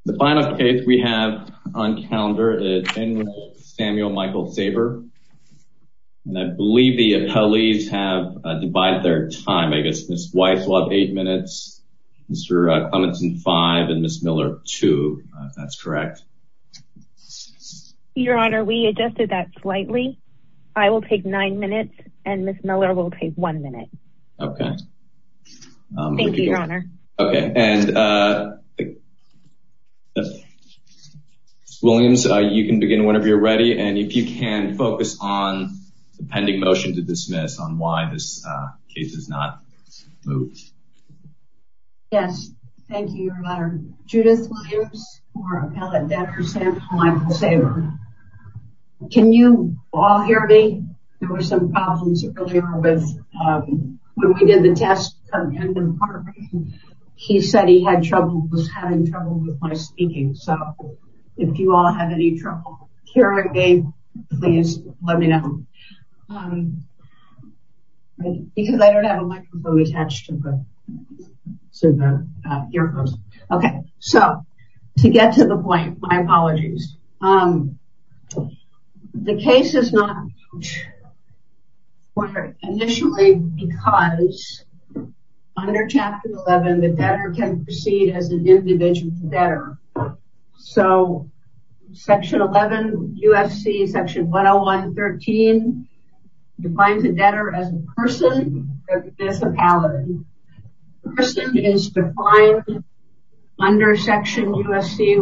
The final case we have on calendar is Samuel Michael Saber. And I believe the appellees have divided their time. I guess Ms. Weiss will have 8 minutes, Mr. Clemenson 5, and Ms. Miller 2, if that's correct. Your Honor, we adjusted that slightly. I will take 9 minutes, and Ms. Miller will take 1 minute. Okay. Thank you, Your Honor. Okay, and Williams, you can begin whenever you're ready, and if you can focus on the pending motion to dismiss on why this case is not moved. Yes, thank you, Your Honor. Judith Williams for Appellate Debtor Samuel Michael Saber. Can you all hear me? There were some problems earlier with when we did the test at the end of the department. He said he had was having trouble with my speaking. So if you all have any trouble hearing me, please let me know. Because I don't have a microphone attached to the earphones. Okay, so to get to the point, my apologies. The case is not initially because under Chapter 11, the debtor can proceed as an individual debtor. So Section 11, UFC Section 101.13 defines a debtor as a person or a municipality. Person is defined under Section UFC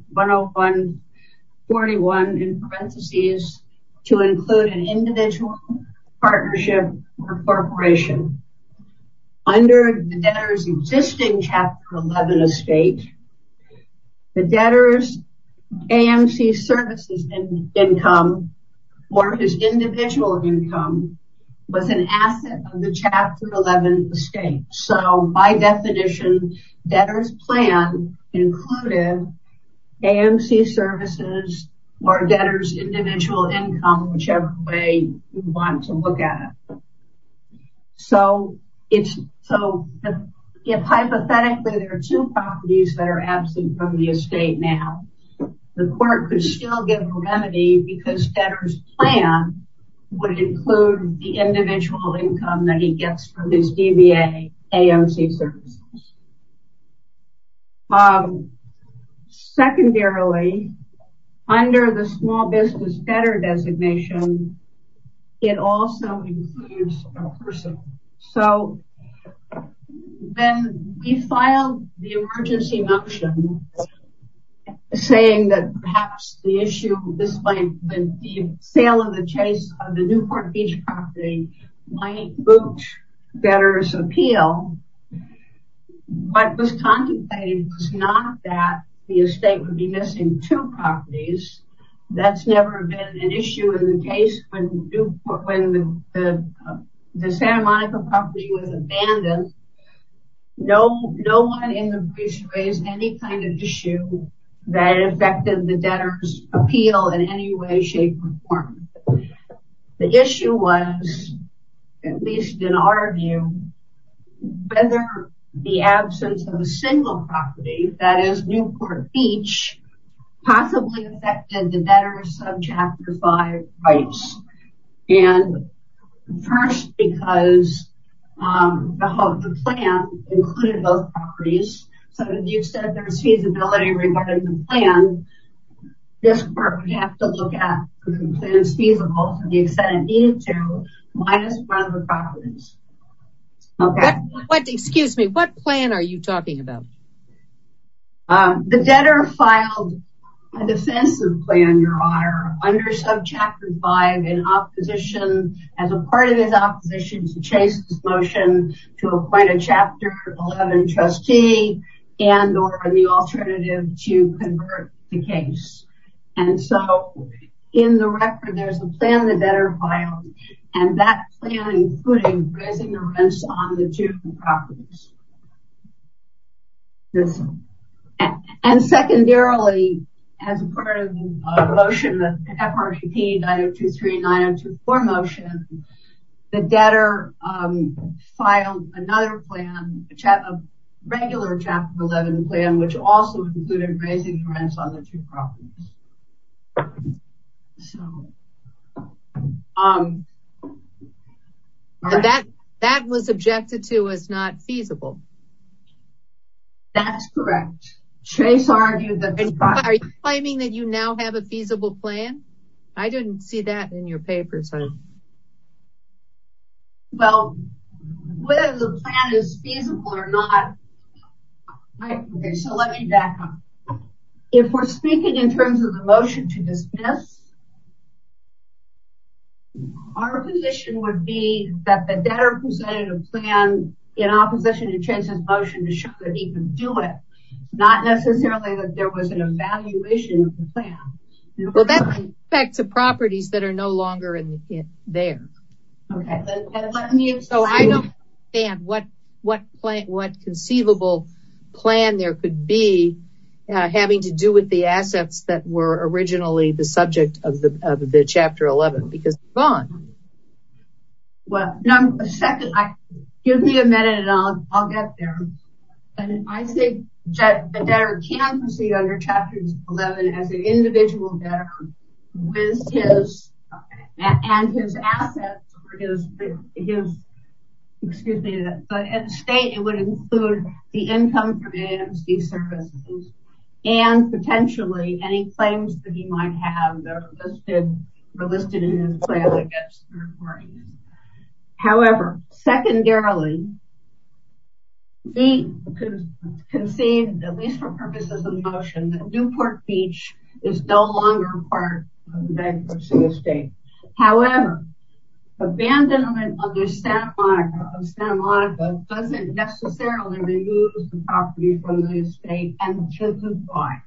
101.41 in parentheses to include an individual, partnership, or corporation. Under the debtor's existing Chapter 11 estate, the debtor's AMC services income or his individual income was an asset of the Chapter 11 estate. So by definition, debtor's plan included AMC services or debtor's individual income, whichever way you want to look at it. So if hypothetically there are two properties that are absent from the estate now, the court could still give a remedy because debtor's plan would include the individual income that he gets from his DBA AMC services. Secondarily, under the small business debtor designation, it also includes a person. So then we filed the emergency motion saying that perhaps the sale of the Newport Beach property might moot debtor's appeal. What was contemplated was not that the estate would be missing two properties. That's never been an issue in the case when the Santa Monica property was abandoned. No one in the breach raised any kind of issue that affected the debtor's appeal in any way, shape, or form. The issue was, at least in our view, whether the absence of a single property, that is Newport Beach, possibly affected the debtor's subchapter 5 rights. And first, because the plan included both properties, so to the extent there's feasibility regarding the plan, this court would have to look at the plan's feasible to the extent it needed to, minus one of the properties. Okay. Excuse me, what plan are you talking about? The debtor filed a defensive plan, Your Honor, under subchapter 5 in opposition, as a part of his opposition to Chase's motion to appoint a Chapter 11 trustee and or the alternative to convert the case. And so in the record, there's a plan the debtor filed, and that plan included raising the rents on the two properties. And secondarily, as a part of the motion, the FRDP 9023 9024 motion, the debtor filed another plan, regular Chapter 11 plan, which also included raising the rents on the two properties. So, and that was objected to as not feasible. That's correct. Chase argued that. Are you claiming that you now have a feasible plan? I didn't see that in your papers. Well, whether the plan is feasible or not, okay, so let me back up. If we're speaking in terms of the motion to dismiss, our position would be that the debtor presented a plan in opposition to Chase's motion to show that he could do it, not necessarily that there was an evaluation of the plan. Well, that affects the properties that are no longer there. Okay, let me explain. So I don't understand what conceivable plan there could be having to do with the assets that were originally the subject of the Chapter 11, because they're gone. Well, give me a minute and I'll get there. And I think the debtor can proceed under Chapter 11 as an individual debtor with his assets, or the estate. It would include the income from AMC services and potentially any claims that he might have that are listed in his plan against third parties. However, secondarily, he conceded, at least for purposes of the motion, that Newport Beach is no longer part of the bankruptcy estate. However, abandonment of the Santa Monica doesn't necessarily remove the property from the estate, and this is why.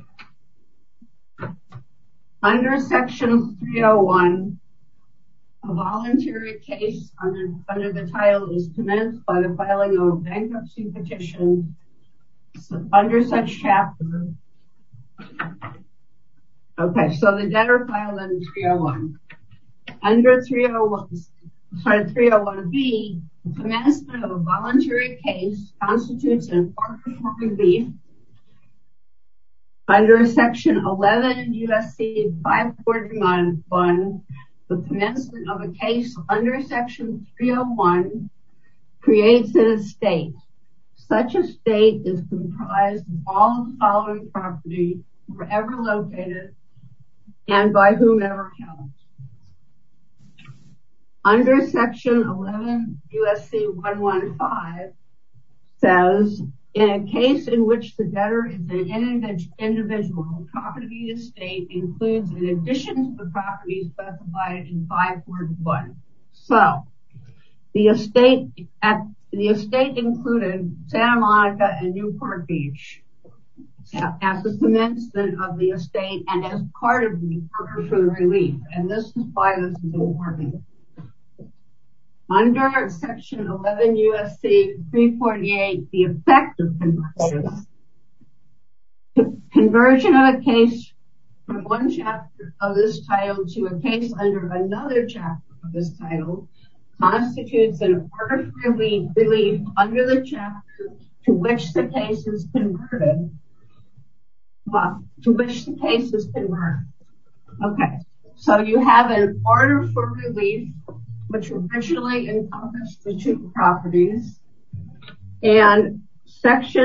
Under Section 301, a voluntary case under the title is commenced by the filing of a bankruptcy petition under such chapter. Okay, so the debtor filed under 301. Under 301B, the commencement of a voluntary case constitutes an order for relief. Under Section 11 U.S.C. 541, the commencement of a case under Section 301 creates an estate. Such estate is comprised of all of the following property, wherever located, and by whomever held. Under Section 11 U.S.C. 115 says, in a case in which the debtor is an individual, property estate includes in addition to the property specified in 541. So, the estate included Santa Monica and Newport Beach as the commencement of the estate and as part of the order for relief. And this is why this is important. Under Section 11 U.S.C. 348, the effect of conversion of a case from one chapter of this title to a case under another chapter of this title constitutes an order for relief under the chapter to which the case is converted. Okay, so you have an order for relief which originally encompassed the two properties, and is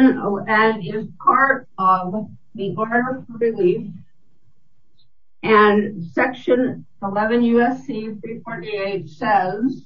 part of the order for relief. And Section 11 U.S.C. 348 says,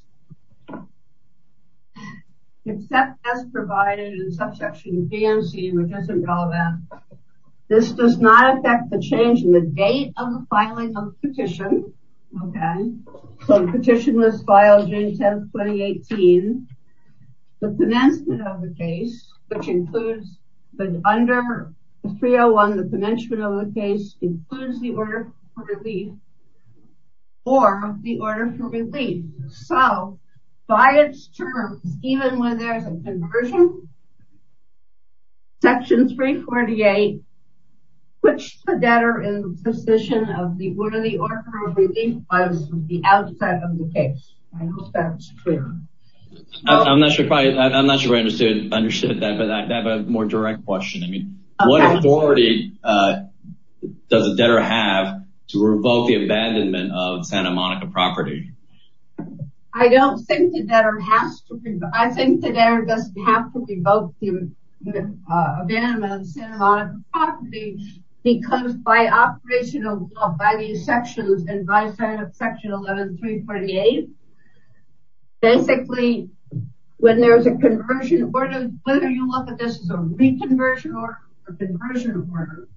except as provided in subsection B and C, which isn't relevant, this does not affect the change in the date of the filing of the petition. Okay, so the petition was filed June 10th, 2018. The commencement of the case, which includes under 301, the commencement of the case includes the order for relief or the order for relief. So, by its terms, even when there's a conversion, Section 348 puts the debtor in the position of the order of relief was the outset of the case. I hope that's clear. I'm not sure if I understood that, but I have a more direct question. I mean, what authority does a debtor have to revoke the abandonment of Santa Monica property? I don't think the debtor has to. I think the debtor doesn't have to revoke the abandonment of the Santa Monica property, because by operation of law, by these sections and by section 11-348, basically, when there's a conversion order, whether you look at this as a reconversion order or conversion order,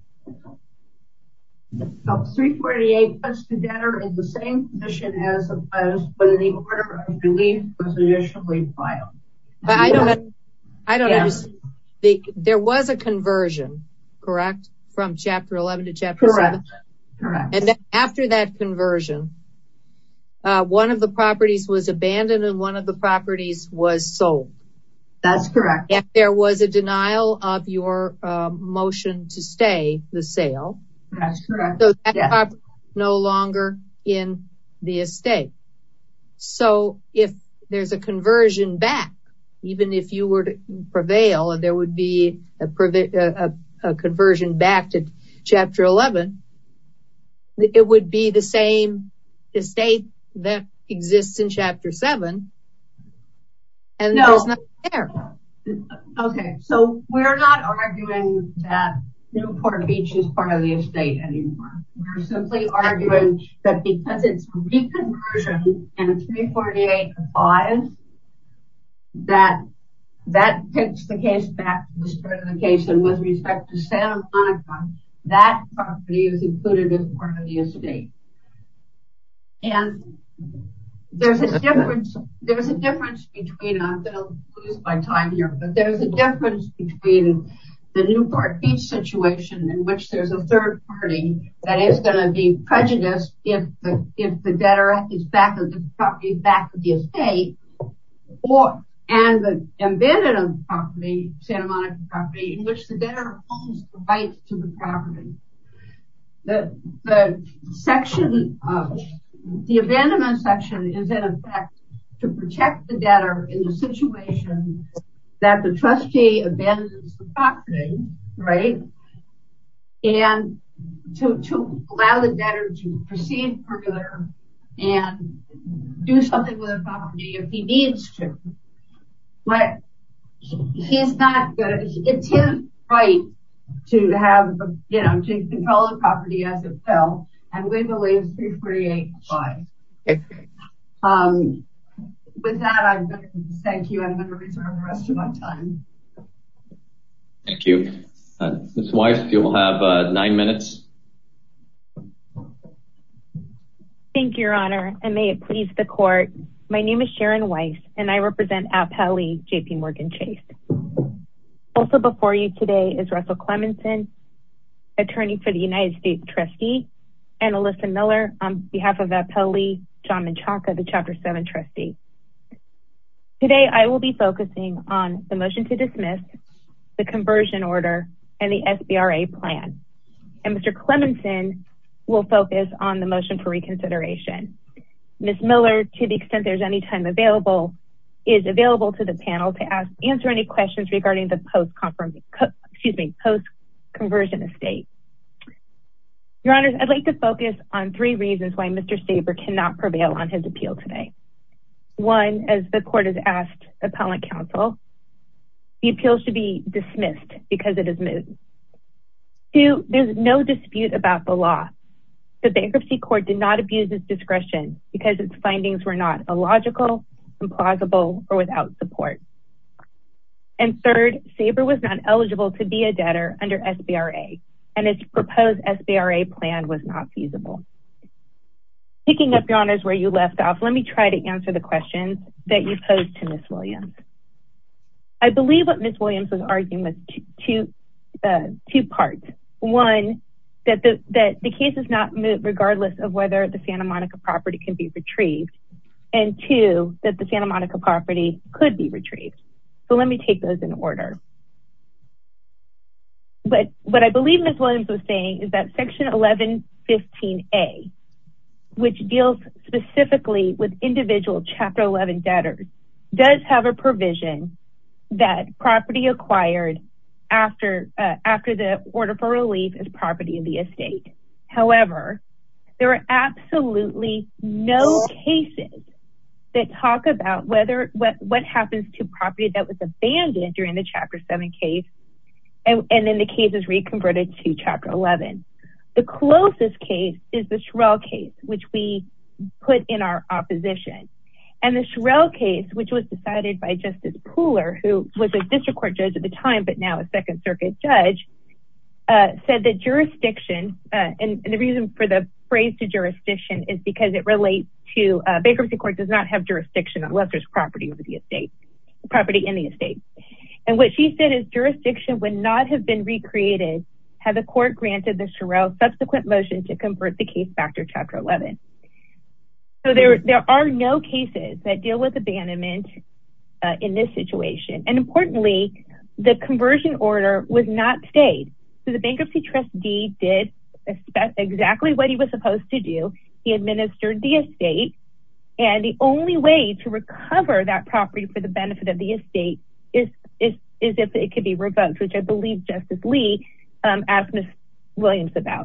348 puts the debtor in the same position as when the order of relief was initially filed. But I don't understand. There was a conversion, correct, from Chapter 11 to Chapter 7? Correct. And then after that conversion, one of the properties was abandoned and one of the properties was sold. That's correct. And there was a denial of your motion to stay the sale. That's correct. So that property is no longer in the estate. So if there's a conversion back, even if you were to prevail, and there would be a conversion back to Chapter 11, it would be the same estate that exists in Chapter 7, and there's nothing there. Okay, so we're not arguing that Newport Beach is part of the estate anymore. We're simply arguing that because it's reconversion and 348 applies, that takes the case back to the start of the case. And with respect to Santa Monica, that property is included as part of the estate. And there's a difference between, I'm going to lose my time here, but there's a difference between the Newport Beach situation, in which there's a third party that is going to be prejudiced if the debtor is back of the property, back of the estate, and the abandoned property, Santa Monica property, in which the debtor owns the rights to the property. The section of the abandonment section is in effect to protect the debtor in the situation that the trustee abandons the property, right? And to allow the debtor to proceed further and do something with the property if he needs to. But he's not going to, it's his right to have, to control the property as it fell. And we believe 348 applies. With that, I'm going to thank you. I'm going to reserve the rest of my time. Thank you. Ms. Weiss, you'll have 9 minutes. Thank you, Your Honor, and may it please the court. My name is Sharon Weiss, and I represent Appellee J.P. Morgan Chase. Also before you today is Russell Clemenson, attorney for the United States trustee, and Alyssa Miller on behalf of Appellee John Menchaca, the Chapter 7 trustee. Today, I will be focusing on the motion to dismiss, the conversion order, and the SBRA plan. And Mr. Clemenson will focus on the motion for reconsideration. Ms. Miller, to the extent there's any time available, is available to the panel to answer any questions regarding the post-conversion estate. Your Honors, I'd like to focus on 3 reasons why Mr. Saber cannot prevail on his appeal today. 1, as the court has asked appellant counsel, the appeal should be dismissed because it is moot. 2, there's no dispute about the law. The bankruptcy court did not abuse its discretion because its findings were not illogical, implausible, or without support. And 3rd, Saber was not eligible to be a debtor under SBRA, and its proposed SBRA plan was not feasible. Picking up, Your Honors, where you left off, let me try to answer the questions that you posed to Ms. Williams. I believe what Ms. Williams was arguing was two parts. 1, that the case is not moot regardless of whether the Santa Monica property can be retrieved, and 2, that the Santa Monica property could be retrieved. So let me take those in order. But what I believe Ms. Williams was saying is that Section 1115A, which deals specifically with individual Chapter 11 debtors, does have a provision that property acquired after the order for relief is property of the estate. However, there are absolutely no cases that talk about what happens to property that was abandoned during the Chapter 7 case, and then the case is reconverted to Chapter 11. The closest case is the Sherrill case, which we put in our opposition. And the Sherrill case, which was decided by Justice Pooler, who was a district court judge at the time, but now a Second Circuit judge, said that jurisdiction, and the reason for the phrase to jurisdiction is because it relates to bankruptcy court does not have jurisdiction unless there's property over the estate, property in the estate. And what she said is jurisdiction would not have been recreated had the court granted the Sherrill subsequent motion to convert the case back to Chapter 11. So there are no cases that deal with abandonment in this situation. And importantly, the conversion order was not stayed. So the bankruptcy trustee did exactly what he was supposed to do. He administered the estate, and the only way to recover that property for the benefit of the estate is if it could be revoked, which I believe Justice Lee asked Ms. Williams about.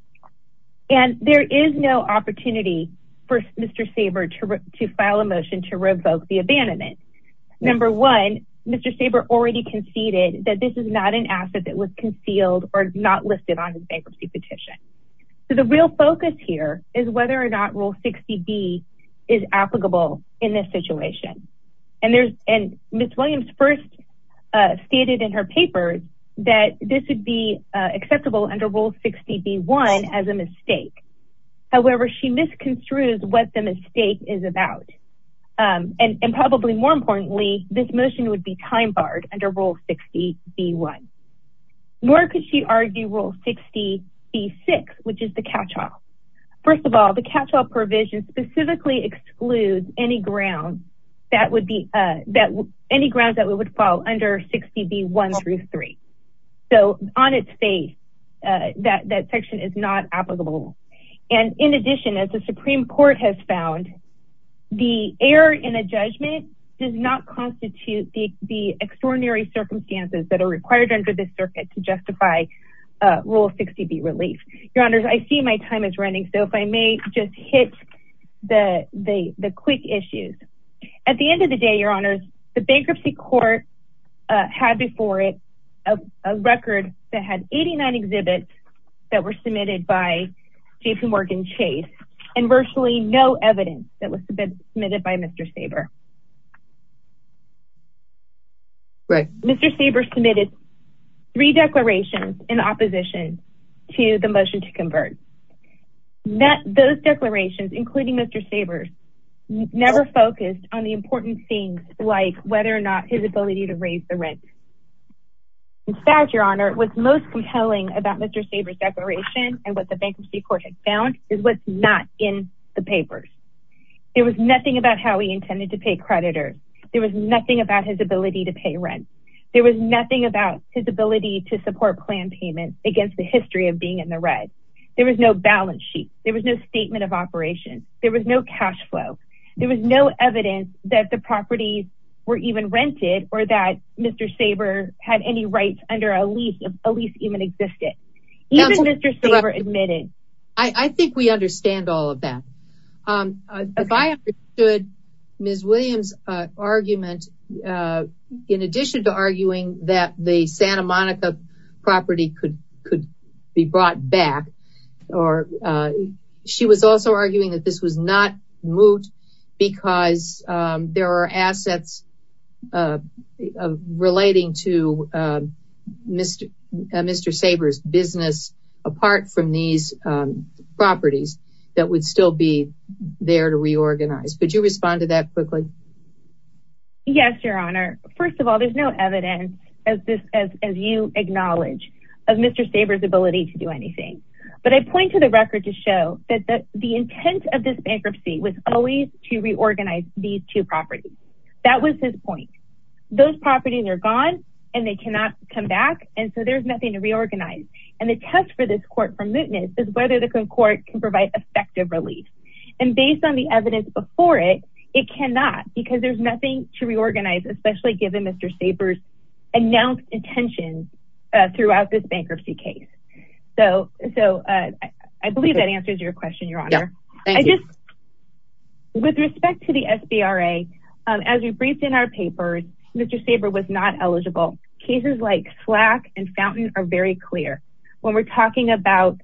And there is no opportunity for Mr. Saber to file a motion to revoke the abandonment. Number one, Mr. Saber already conceded that this is not an asset that was concealed or not listed on his bankruptcy petition. So the real focus here is whether or not Rule 60B is applicable in this situation. And Ms. Williams first stated in her papers that this would be acceptable under Rule 60B1 as a mistake. However, she misconstrues what the mistake is about. And probably more importantly, this motion would be time barred under Rule 60B1. Nor could she argue Rule 60B6, which is the catch-all. First of all, the catch-all provision specifically excludes any grounds that would fall under 60B1 through 3. So on its face, that section is not applicable. And in addition, as the Supreme Court has found, the error in a judgment does not constitute the extraordinary circumstances that are required under this circuit to justify Rule 60B relief. Your Honors, I see my time is running, so if I may just hit the quick issues. At the end of the day, Your Honors, the bankruptcy court had before it a record that had 89 exhibits that were submitted by J.P. Morgan Chase, and virtually no evidence that was submitted by Mr. Saber. Right. Mr. Saber submitted 3 declarations in opposition to the motion to convert. Those declarations, including Mr. Saber's, never focused on the important things like whether or not his ability to raise the rent. In fact, Your Honor, what's most compelling about Mr. Saber's declaration and what the bankruptcy court had found is what's not in the papers. There was nothing about how he intended to pay creditors. There was nothing about his ability to pay rent. There was nothing about his ability to support plan payments against the history of being in the red. There was no balance sheet. There was no statement of operations. There was no cash flow. There was no evidence that the properties were even rented or that Mr. Saber had any rights under a lease, if a lease even existed. Even Mr. Saber admitted. I think we understand all of that. If I understood Ms. Williams' argument, in addition to arguing that the Santa Monica property could be brought back, or she was also arguing that this was not moot because there are assets relating to Mr. Saber's business apart from these properties that would still be there to reorganize. Could you respond to that quickly? Yes, Your Honor. First of all, there's no evidence, as you acknowledge, of Mr. Saber's ability to do anything. But I point to the record to show that the intent of this bankruptcy was always to reorganize these 2 properties. That was his point. Those properties are gone and they cannot come back, and so there's nothing to reorganize. And the test for this court for mootness is whether the court can provide effective relief. And based on the evidence before it, It cannot, because there's nothing to reorganize, especially given Mr. Saber's announced intentions throughout this bankruptcy case. So I believe that answers your question, Your Honor. Yeah, thank you. With respect to the SBRA, as we briefed in our papers, Mr. Saber was not eligible. Cases like Slack and Fountain are very clear. When we're talking about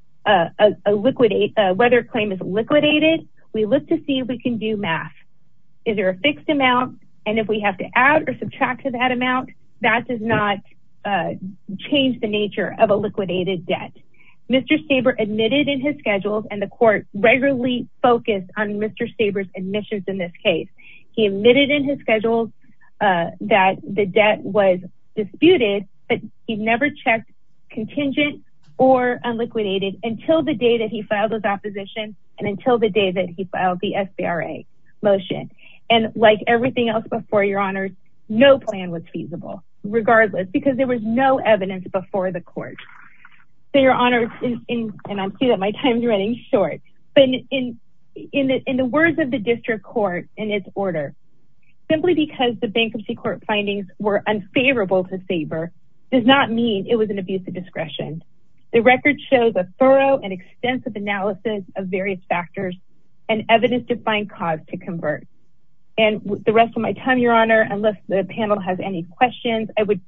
whether a claim is liquidated, we look to see if we can do math. Is there a fixed amount? And if we have to add or subtract to that amount, that does not change the nature of a liquidated debt. Mr. Saber admitted in his schedules, and the court regularly focused on Mr. Saber's admissions in this case. He admitted in his schedules that the debt was disputed, but he never checked contingent or unliquidated until the day that he filed his opposition and until the day that he filed the SBRA motion. And like everything else before, Your Honors, no plan was feasible, regardless, because there was no evidence before the court. So, Your Honors, and I see that my time's running short, but in the words of the district court in its order, simply because the bankruptcy court findings were unfavorable to Saber does not mean it was an abuse of discretion. The record shows a thorough and extensive analysis of various factors and evidence to find cause to convert. And with the rest of my time, Your Honor, unless the panel has any questions, I would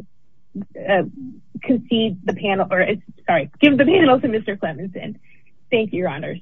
give the panel to Mr. Clemenson. Thank you, Your Honors.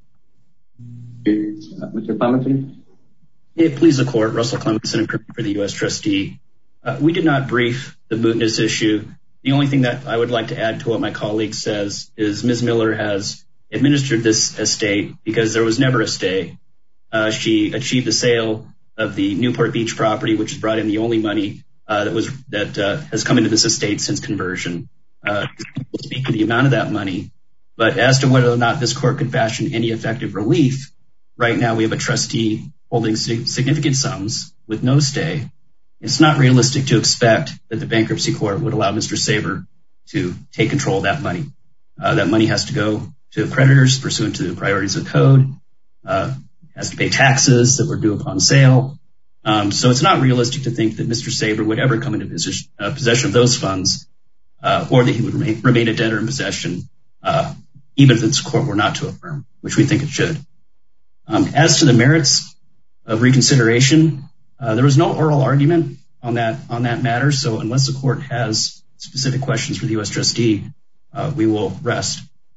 Mr. Clemenson? Please, the court, Russell Clemenson for the U.S. trustee. We did not brief the mootness issue. The only thing that I would like to add to what my colleague says is Ms. Miller has administered this estate because there was never a stay. She achieved the sale of the Newport Beach property, which has brought in the only money that has come into this estate since conversion. We'll speak to the amount of that money, but as to whether or not this court could fashion any effective relief, right now we have a trustee holding significant sums with no stay. It's not realistic to expect that the bankruptcy court would allow Mr. Saber to take control of that money. That money has to go to creditors pursuant to the priorities of the code, has to pay taxes that were due upon sale. So it's not realistic to think that Mr. Saber would ever come into possession of those funds, or that he would remain a debtor in possession, even if this court were not to affirm, which we think it should. As to the merits of reconsideration, there was no oral argument on that matter. So unless the court has specific questions for the U.S. trustee, we will rest.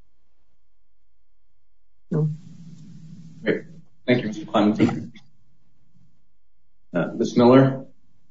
No. Great. Thank you, Mr. Clemenson. Ms. Miller?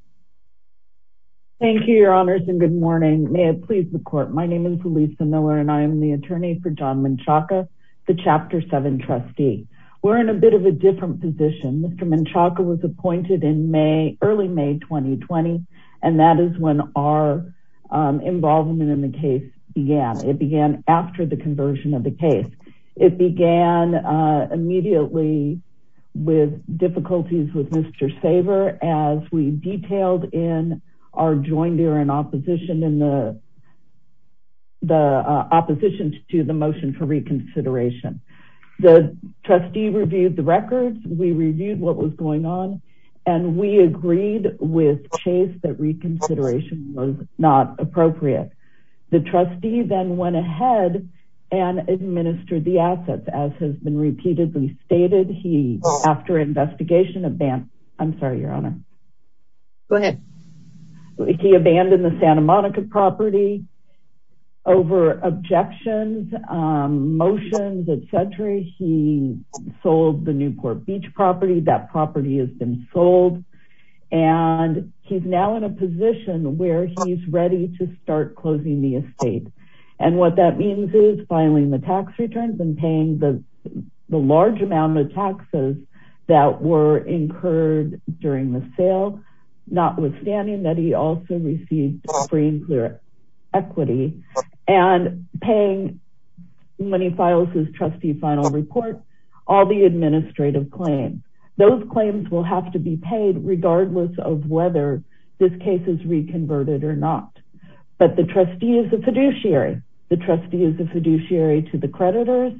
Thank you, Your Honors, and good morning. May it please the court. My name is Lisa Miller, and I am the attorney for John Menchaca, the Chapter 7 trustee. We're in a bit of a different position. Mr. Menchaca was appointed in early May 2020, and that is when our involvement in the case began. It began after the conversion of the case. It began immediately with difficulties with Mr. Saber, as we detailed in our joinder in opposition in the opposition to the motion for reconsideration. The trustee reviewed the records, we reviewed what was going on, and we agreed with Chase that reconsideration was not appropriate. The trustee then went ahead and administered the assets, as has been repeatedly stated. He, after investigation, I'm sorry, Your Honor. Go ahead. He abandoned the Santa Monica property over objections, motions, etc. He sold the Newport Beach property. That property has been sold, and he's now in a position where he's ready to start closing the estate. And what that means is filing the tax returns and paying the large amount of taxes that were incurred during the sale, notwithstanding that he also received free and clear equity, and paying, when he files his trustee final report, all the administrative claims. Those claims will have to be paid regardless of whether this case is reconverted or not. But the trustee is a fiduciary. The trustee is a fiduciary to the creditors.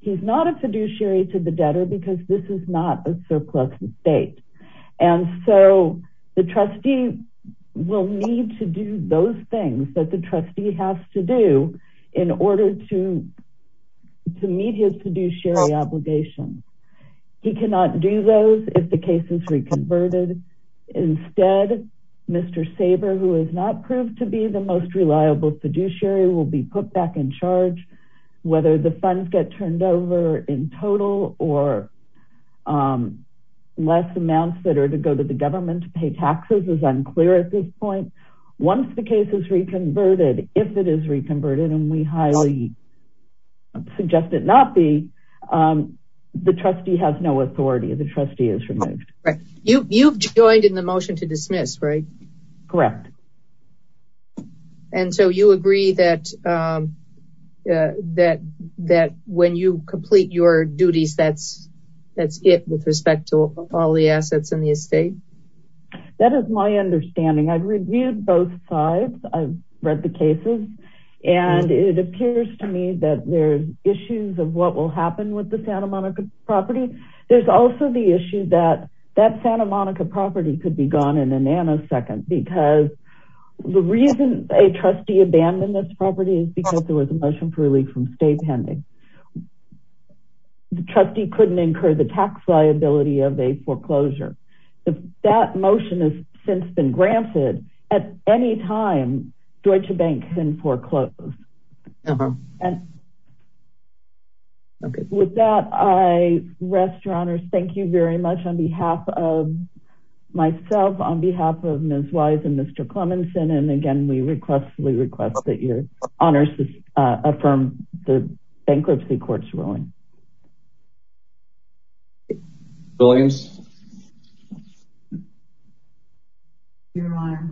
He's not a fiduciary to the debtor because this is not a surplus estate. And so the trustee will need to do those things that the trustee has to do in order to meet his fiduciary obligations. He cannot do those if the case is reconverted. Instead, Mr. Saber, who is not proved to be the most reliable fiduciary, will be put back in charge. Whether the funds get turned over in total or less amounts that are to go to the government to pay taxes is unclear at this point. Once the case is reconverted, if it is reconverted, and we highly suggest it not be, the trustee has no authority. The trustee is removed. Right. You've joined in the motion to dismiss, right? Correct. And so you agree that that when you complete your duties, that's it with respect to all the assets in the estate? That is my understanding. I've reviewed both sides. I've read the cases, and it appears to me that there's issues of what will happen with the Santa Monica property. There's also the issue that Santa Monica property could be gone in a nanosecond, because the reason a trustee abandoned this property is because there was a motion for relief from stay pending. The trustee couldn't incur the tax liability of a foreclosure. That motion has since been granted. At any time, Deutsche Bank can foreclose. And okay. With that, I rest, Your Honors. Thank you very much on behalf of myself, on behalf of Ms. Wise and Mr. Clemenson. And again, we respectfully request that Your Honors affirm the bankruptcy court's ruling. Williams? Your Honor,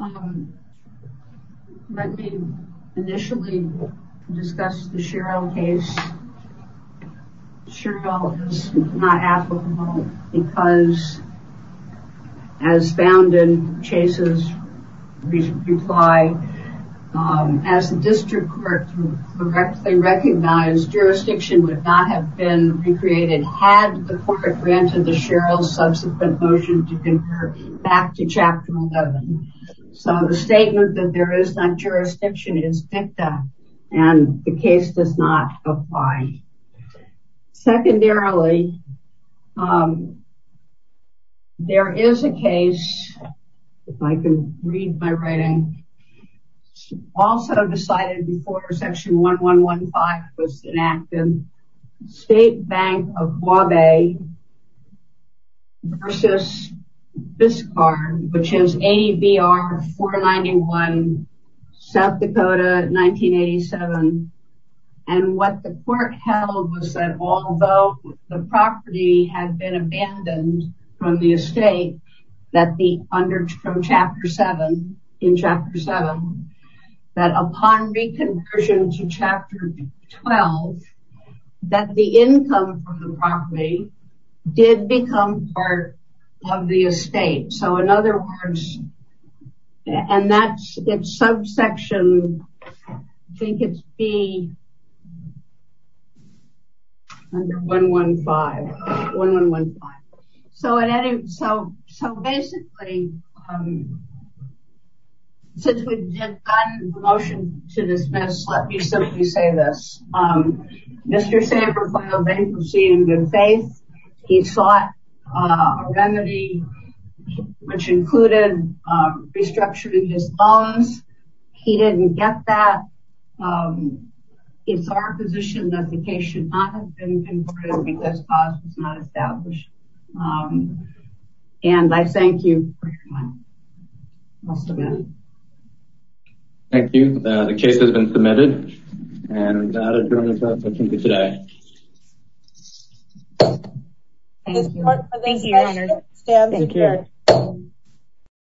let me initially discuss the Sherrill case. Sherrill is not applicable because, as found in Chase's reply, as the district court correctly recognized, jurisdiction would not have been recreated had the court granted the Sherrill's subsequent motion to convert back to Chapter 11. So the statement that there is not jurisdiction is dicta, and the case does not apply. Secondarily, there is a case, if I can read my writing, also decided before Section 1115 was enacted, State Bank of Wabae versus Biscard, which is ADBR 491, South Dakota, 1987. And what the court held was that although the property had been abandoned from the estate, that from Chapter 7, in Chapter 7, that upon reconversion to Chapter 12, that the income from the property did become part of the estate. So in other words, and it's subsection, I think it's B under 1115. So basically, since we've done the motion to dismiss, let me simply say this. Mr. Saber filed bankruptcy in good faith. He sought a remedy which included restructuring his loans. He didn't get that. It's our position that the case should not have been converted because cause was not established. And I thank you for your time. I'll submit. Thank you. The case has been submitted, and that adjourns our session for today. Thank you. Thank you, Your Honor. Thank you.